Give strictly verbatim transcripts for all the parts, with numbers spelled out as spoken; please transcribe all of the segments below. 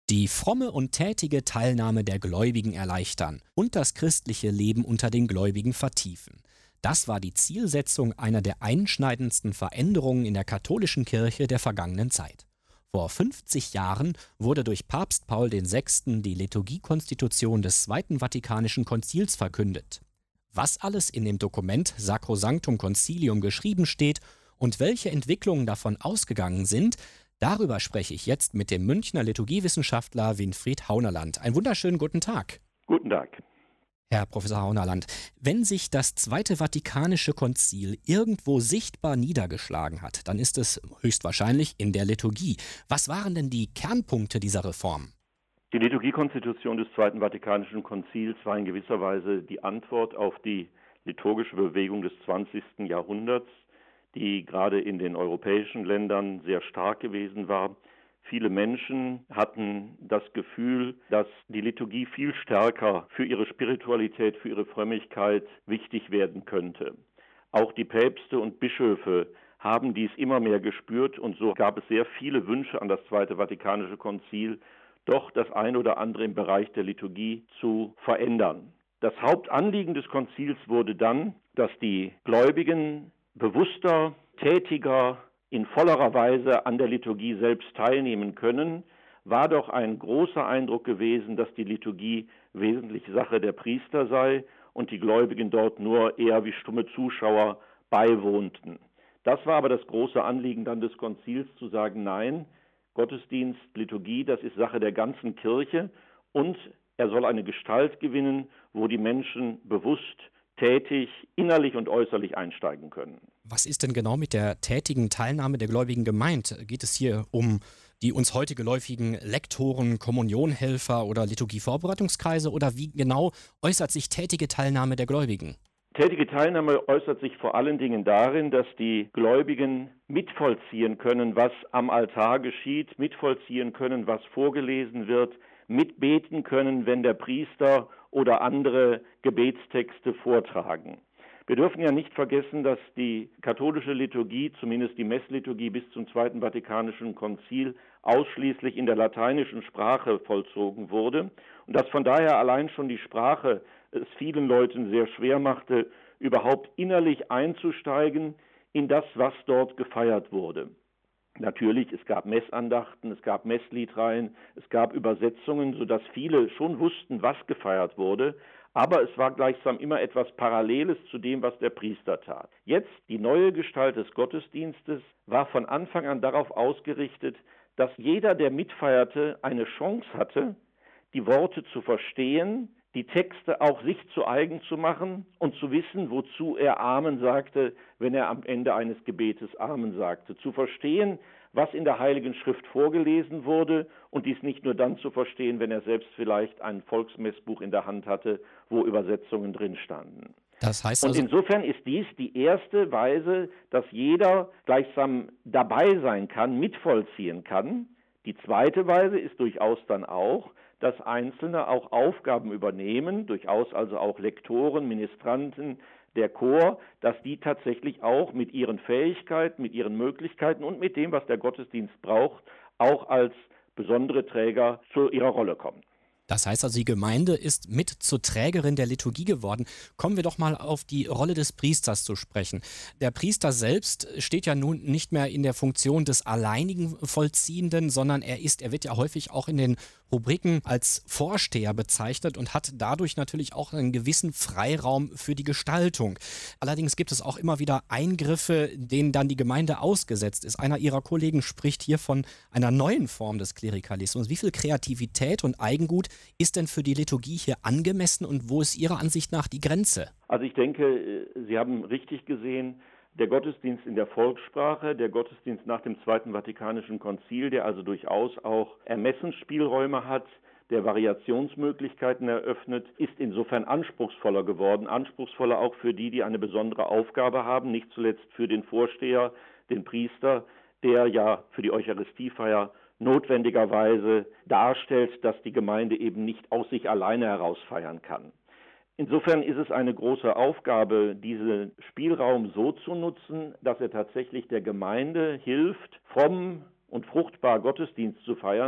Die fromme und tätige Teilnahme der Gläubigen erleichtern und das christliche Leben unter den Gläubigen vertiefen. Das war die Zielsetzung einer der einschneidendsten Veränderungen in der katholischen Kirche der vergangenen Zeit. Vor fünfzig Jahren wurde durch Papst Paul der Sechste. Die Liturgiekonstitution des Zweiten Vatikanischen Konzils verkündet. Was alles in dem Dokument Sacrosanctum Concilium geschrieben steht und welche Entwicklungen davon ausgegangen sind, darüber spreche ich jetzt mit dem Münchner Liturgiewissenschaftler Winfried Haunerland. Einen wunderschönen guten Tag. Guten Tag. Herr Professor Haunerland, wenn sich das Zweite Vatikanische Konzil irgendwo sichtbar niedergeschlagen hat, dann ist es höchstwahrscheinlich in der Liturgie. Was waren denn die Kernpunkte dieser Reform? Die Liturgiekonstitution des Zweiten Vatikanischen Konzils war in gewisser Weise die Antwort auf die liturgische Bewegung des zwanzigsten. Jahrhunderts, die gerade in den europäischen Ländern sehr stark gewesen war. Viele Menschen hatten das Gefühl, dass die Liturgie viel stärker für ihre Spiritualität, für ihre Frömmigkeit wichtig werden könnte. Auch die Päpste und Bischöfe haben dies immer mehr gespürt und so gab es sehr viele Wünsche an das Zweite Vatikanische Konzil, doch das eine oder andere im Bereich der Liturgie zu verändern. Das Hauptanliegen des Konzils wurde dann, dass die Gläubigen bewusster, tätiger, in vollerer Weise an der Liturgie selbst teilnehmen können, war doch ein großer Eindruck gewesen, dass die Liturgie wesentlich Sache der Priester sei und die Gläubigen dort nur eher wie stumme Zuschauer beiwohnten. Das war aber das große Anliegen dann des Konzils, zu sagen, nein, Gottesdienst, Liturgie, das ist Sache der ganzen Kirche und er soll eine Gestalt gewinnen, wo die Menschen bewusst, tätig, innerlich und äußerlich einsteigen können. Was ist denn genau mit der tätigen Teilnahme der Gläubigen gemeint? Geht es hier um die uns heute geläufigen Lektoren, Kommunionhelfer oder Liturgievorbereitungskreise oder wie genau äußert sich tätige Teilnahme der Gläubigen? Tätige Teilnahme äußert sich vor allen Dingen darin, dass die Gläubigen mitvollziehen können, was am Altar geschieht, mitvollziehen können, was vorgelesen wird, mitbeten können, wenn der Priester oder andere Gebetstexte vortragen. Wir dürfen ja nicht vergessen, dass die katholische Liturgie, zumindest die Messliturgie bis zum Zweiten Vatikanischen Konzil, ausschließlich in der lateinischen Sprache vollzogen wurde und dass von daher allein schon die Sprache es vielen Leuten sehr schwer machte, überhaupt innerlich einzusteigen in das, was dort gefeiert wurde. Natürlich, es gab Messandachten, es gab Messliedreihen, es gab Übersetzungen, sodass viele schon wussten, was gefeiert wurde, aber es war gleichsam immer etwas Paralleles zu dem, was der Priester tat. Jetzt, die neue Gestalt des Gottesdienstes, war von Anfang an darauf ausgerichtet, dass jeder, der mitfeierte, eine Chance hatte, die Worte zu verstehen, die Texte auch sich zu eigen zu machen und zu wissen, wozu er Amen sagte, wenn er am Ende eines Gebetes Amen sagte. Zu verstehen, was in der Heiligen Schrift vorgelesen wurde und dies nicht nur dann zu verstehen, wenn er selbst vielleicht ein Volksmessbuch in der Hand hatte, wo Übersetzungen drin standen. Das heißt und also, insofern ist dies die erste Weise, dass jeder gleichsam dabei sein kann, mitvollziehen kann. Die zweite Weise ist durchaus dann auch, dass Einzelne auch Aufgaben übernehmen, durchaus also auch Lektoren, Ministranten, der Chor, dass die tatsächlich auch mit ihren Fähigkeiten, mit ihren Möglichkeiten und mit dem, was der Gottesdienst braucht, auch als besondere Träger zu ihrer Rolle kommen. Das heißt also, die Gemeinde ist mit zur Trägerin der Liturgie geworden. Kommen wir doch mal auf die Rolle des Priesters zu sprechen. Der Priester selbst steht ja nun nicht mehr in der Funktion des alleinigen Vollziehenden, sondern er ist, er wird ja häufig auch in den Rubriken als Vorsteher bezeichnet und hat dadurch natürlich auch einen gewissen Freiraum für die Gestaltung. Allerdings gibt es auch immer wieder Eingriffe, denen dann die Gemeinde ausgesetzt ist. Einer Ihrer Kollegen spricht hier von einer neuen Form des Klerikalismus. Wie viel Kreativität und Eigengut ist denn für die Liturgie hier angemessen und wo ist Ihrer Ansicht nach die Grenze? Also ich denke, Sie haben richtig gesehen, der Gottesdienst in der Volkssprache, der Gottesdienst nach dem Zweiten Vatikanischen Konzil, der also durchaus auch Ermessensspielräume hat, der Variationsmöglichkeiten eröffnet, ist insofern anspruchsvoller geworden, anspruchsvoller auch für die, die eine besondere Aufgabe haben, nicht zuletzt für den Vorsteher, den Priester, der ja für die Eucharistiefeier notwendigerweise darstellt, dass die Gemeinde eben nicht aus sich alleine heraus feiern kann. Insofern ist es eine große Aufgabe, diesen Spielraum so zu nutzen, dass er tatsächlich der Gemeinde hilft, fromm und fruchtbar Gottesdienst zu feiern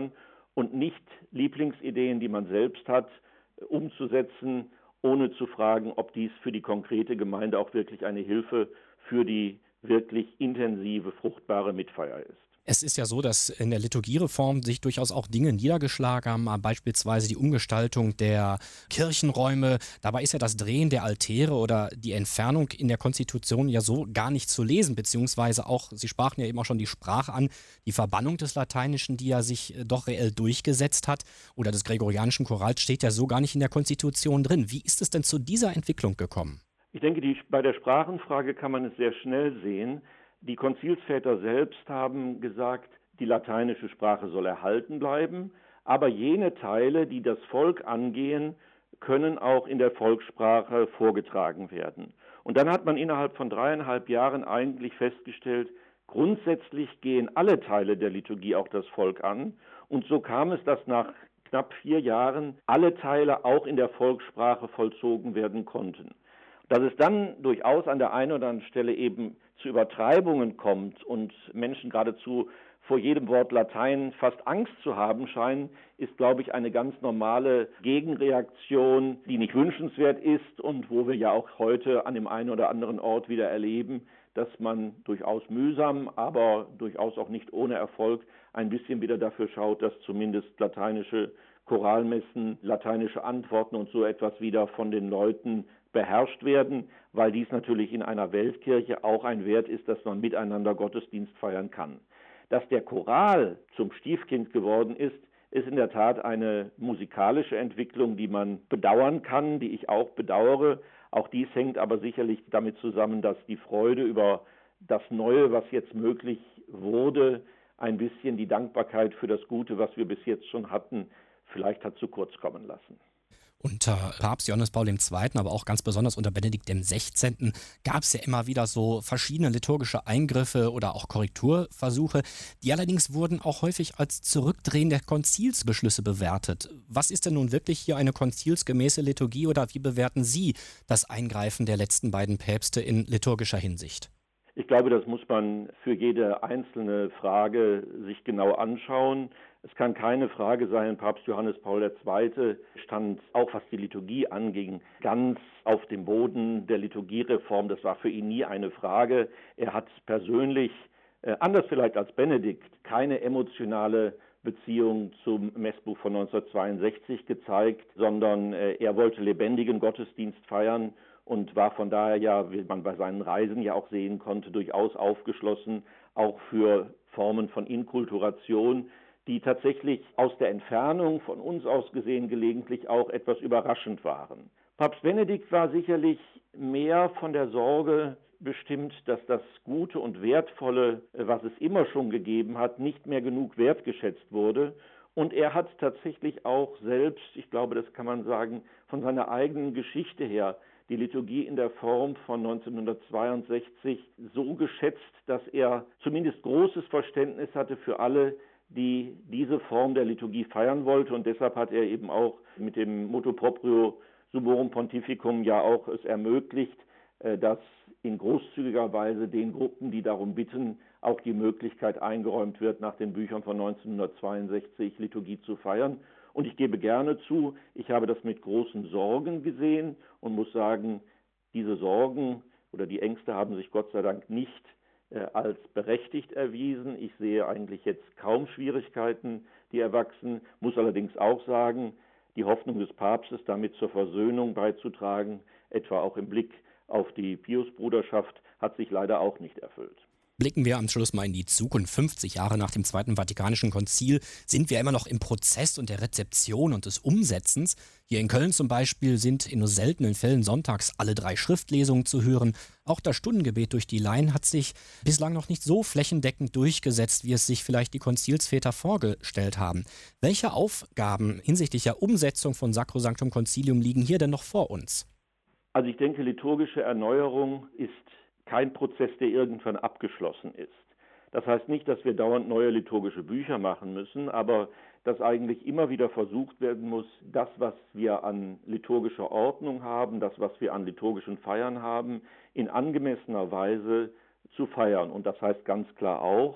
und nicht Lieblingsideen, die man selbst hat, umzusetzen, ohne zu fragen, ob dies für die konkrete Gemeinde auch wirklich eine Hilfe für die wirklich intensive, fruchtbare Mitfeier ist. Es ist ja so, dass in der Liturgiereform sich durchaus auch Dinge niedergeschlagen haben, beispielsweise die Umgestaltung der Kirchenräume. Dabei ist ja das Drehen der Altäre oder die Entfernung in der Konstitution ja so gar nicht zu lesen, beziehungsweise auch, Sie sprachen ja eben auch schon die Sprache an, die Verbannung des Lateinischen, die ja sich äh, doch reell durchgesetzt hat, oder des gregorianischen Chorals steht ja so gar nicht in der Konstitution drin. Wie ist es denn zu dieser Entwicklung gekommen? Ich denke, die, bei der Sprachenfrage kann man es sehr schnell sehen. Die Konzilsväter selbst haben gesagt, die lateinische Sprache soll erhalten bleiben, aber jene Teile, die das Volk angehen, können auch in der Volkssprache vorgetragen werden. Und dann hat man innerhalb von dreieinhalb Jahren eigentlich festgestellt, grundsätzlich gehen alle Teile der Liturgie auch das Volk an. Und so kam es, dass nach knapp vier Jahren alle Teile auch in der Volkssprache vollzogen werden konnten. Dass es dann durchaus an der einen oder anderen Stelle eben zu Übertreibungen kommt und Menschen geradezu vor jedem Wort Latein fast Angst zu haben scheinen, ist, glaube ich, eine ganz normale Gegenreaktion, die nicht wünschenswert ist und wo wir ja auch heute an dem einen oder anderen Ort wieder erleben, dass man durchaus mühsam, aber durchaus auch nicht ohne Erfolg ein bisschen wieder dafür schaut, dass zumindest lateinische Choralmessen, lateinische Antworten und so etwas wieder von den Leuten beherrscht werden, weil dies natürlich in einer Weltkirche auch ein Wert ist, dass man miteinander Gottesdienst feiern kann. Dass der Choral zum Stiefkind geworden ist, ist in der Tat eine musikalische Entwicklung, die man bedauern kann, die ich auch bedauere. Auch dies hängt aber sicherlich damit zusammen, dass die Freude über das Neue, was jetzt möglich wurde, ein bisschen die Dankbarkeit für das Gute, was wir bis jetzt schon hatten, vielleicht hat zu kurz kommen lassen. Unter Papst Johannes Paul der Zweite., aber auch ganz besonders unter Benedikt der Sechzehnten. gab es ja immer wieder so verschiedene liturgische Eingriffe oder auch Korrekturversuche. Die allerdings wurden auch häufig als Zurückdrehen der Konzilsbeschlüsse bewertet. Was ist denn nun wirklich hier eine konzilsgemäße Liturgie oder wie bewerten Sie das Eingreifen der letzten beiden Päpste in liturgischer Hinsicht? Ich glaube, das muss man für jede einzelne Frage sich genau anschauen. Es kann keine Frage sein, Papst Johannes Paul der Zweite. stand, auch was die Liturgie anging, ganz auf dem Boden der Liturgiereform. Das war für ihn nie eine Frage. Er hat persönlich, äh, anders vielleicht als Benedikt, keine emotionale Beziehung zum Messbuch von neunzehnhundertzweiundsechzig gezeigt, sondern äh, er wollte lebendigen Gottesdienst feiern und war von daher ja, wie man bei seinen Reisen ja auch sehen konnte, durchaus aufgeschlossen, auch für Formen von Inkulturation, die tatsächlich aus der Entfernung von uns aus gesehen gelegentlich auch etwas überraschend waren. Papst Benedikt war sicherlich mehr von der Sorge bestimmt, dass das Gute und Wertvolle, was es immer schon gegeben hat, nicht mehr genug wertgeschätzt wurde. Und er hat tatsächlich auch selbst, ich glaube, das kann man sagen, von seiner eigenen Geschichte her, die Liturgie in der Form von neunzehnhundertzweiundsechzig so geschätzt, dass er zumindest großes Verständnis hatte für alle, die diese Form der Liturgie feiern wollte. Und deshalb hat er eben auch mit dem Motu Proprio Sumorum Pontificum ja auch es ermöglicht, dass in großzügiger Weise den Gruppen, die darum bitten, auch die Möglichkeit eingeräumt wird, nach den Büchern von neunzehnhundertzweiundsechzig Liturgie zu feiern. Und ich gebe gerne zu, ich habe das mit großen Sorgen gesehen und muss sagen, diese Sorgen oder die Ängste haben sich Gott sei Dank nicht äh, als berechtigt erwiesen. Ich sehe eigentlich jetzt kaum Schwierigkeiten, die erwachsen. Muss allerdings auch sagen, die Hoffnung des Papstes, damit zur Versöhnung beizutragen, etwa auch im Blick auf die Piusbruderschaft, hat sich leider auch nicht erfüllt. Blicken wir am Schluss mal in die Zukunft. fünfzig Jahre nach dem Zweiten Vatikanischen Konzil sind wir immer noch im Prozess und der Rezeption und des Umsetzens. Hier in Köln zum Beispiel sind in nur seltenen Fällen sonntags alle drei Schriftlesungen zu hören. Auch das Stundengebet durch die Laien hat sich bislang noch nicht so flächendeckend durchgesetzt, wie es sich vielleicht die Konzilsväter vorgestellt haben. Welche Aufgaben hinsichtlich der Umsetzung von Sacrosanctum Concilium liegen hier denn noch vor uns? Also ich denke, liturgische Erneuerung ist kein Prozess, der irgendwann abgeschlossen ist. Das heißt nicht, dass wir dauernd neue liturgische Bücher machen müssen, aber dass eigentlich immer wieder versucht werden muss, das, was wir an liturgischer Ordnung haben, das, was wir an liturgischen Feiern haben, in angemessener Weise zu feiern. Und das heißt ganz klar auch,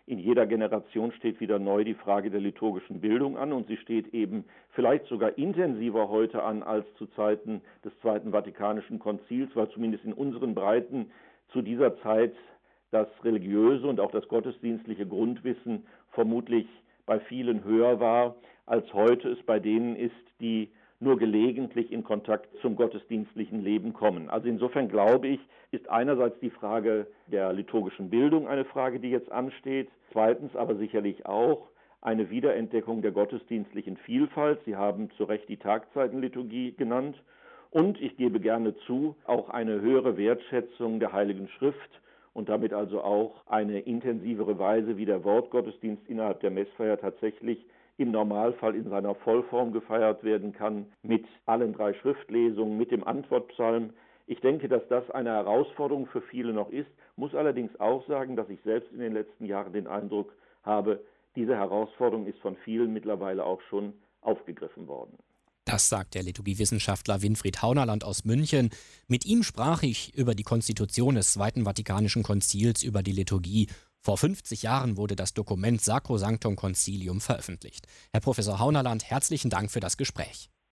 In jeder Generation steht wieder neu die Frage der liturgischen Bildung an und sie steht eben vielleicht sogar intensiver heute an als zu Zeiten des Zweiten Vatikanischen Konzils, weil zumindest in unseren Breiten zu dieser Zeit das religiöse und auch das gottesdienstliche Grundwissen vermutlich bei vielen höher war, als heute es bei denen ist, die nur gelegentlich in Kontakt zum gottesdienstlichen Leben kommen. Also insofern glaube ich, ist einerseits die Frage der liturgischen Bildung eine Frage, die jetzt ansteht, zweitens aber sicherlich auch eine Wiederentdeckung der gottesdienstlichen Vielfalt. Sie haben zu Recht die Tagzeitenliturgie genannt und ich gebe gerne zu, auch eine höhere Wertschätzung der Heiligen Schrift und damit also auch eine intensivere Weise, wie der Wortgottesdienst innerhalb der Messfeier tatsächlich im Normalfall in seiner Vollform gefeiert werden kann, mit allen drei Schriftlesungen, mit dem Antwortpsalm. Ich denke, dass das eine Herausforderung für viele noch ist, muss allerdings auch sagen, dass ich selbst in den letzten Jahren den Eindruck habe, diese Herausforderung ist von vielen mittlerweile auch schon aufgegriffen worden. Das sagt der Liturgiewissenschaftler Winfried Haunerland aus München. Mit ihm sprach ich über die Konstitution des Zweiten Vatikanischen Konzils, über die Liturgie. Vor fünfzig Jahren wurde das Dokument Sacrosanctum Concilium veröffentlicht. Herr Professor Haunerland, herzlichen Dank für das Gespräch.